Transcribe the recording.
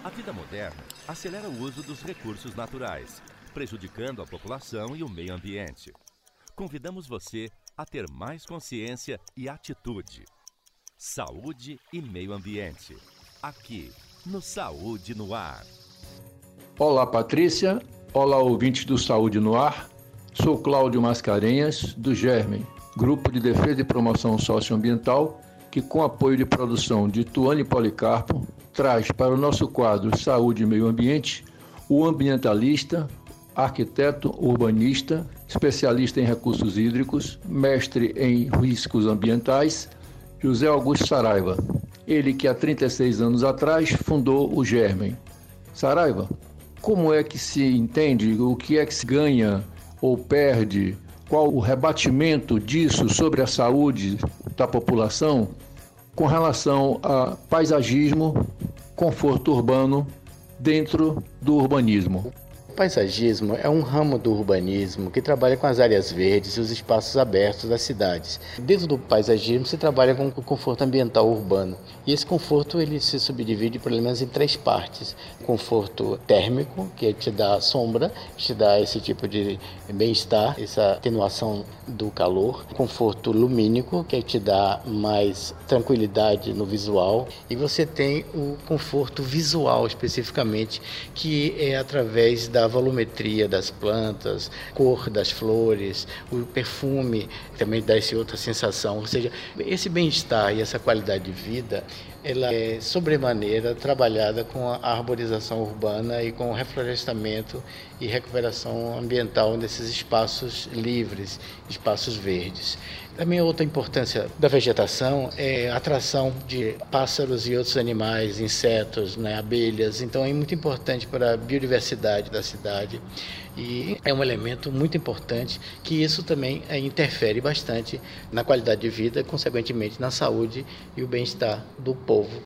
A vida moderna acelera o uso dos recursos naturais, prejudicando a população e o meio ambiente. Convidamos você a ter mais consciência e atitude. Saúde e meio ambiente. Aqui, no Saúde no Ar. Olá, Patrícia. Olá, ouvintes do Saúde no Ar. Sou Cláudio Mascarenhas, do GERMEN, Grupo de Defesa e Promoção Socioambiental, que, com apoio de produção de Tuane Policarpo, traz para o nosso quadro Saúde e Meio Ambiente o ambientalista, arquiteto urbanista, especialista em recursos hídricos, mestre em riscos ambientais, José Augusto Saraiva. Ele que há 36 anos atrás fundou o GERMEN. Saraiva, como é que se entende, o que é que se ganha ou perde, qual o rebatimento disso sobre a saúde da população com relação a paisagismo, conforto urbano dentro do urbanismo? O paisagismo é um ramo do urbanismo que trabalha com as áreas verdes e os espaços abertos das cidades. Dentro do paisagismo se trabalha com o conforto ambiental urbano. E esse conforto ele se subdivide pelo menos em 3 partes. Conforto térmico, que te dá sombra, te dá esse tipo de bem-estar, essa atenuação do calor. Conforto lumínico, que te dá mais tranquilidade no visual. E você tem o conforto visual especificamente, que é através da volumetria das plantas, cor das flores, o perfume também dá essa outra sensação. Ou seja, esse bem-estar e essa qualidade de vida, ela é sobremaneira trabalhada com a arborização urbana e com o reflorestamento e recuperação ambiental desses espaços livres, espaços verdes. Também outra importância da vegetação é a atração de pássaros e outros animais, insetos, abelhas. Então é muito importante para a biodiversidade da cidade e é um elemento muito importante que isso também interfere bastante na qualidade de vida, consequentemente na saúde e o bem-estar do povo.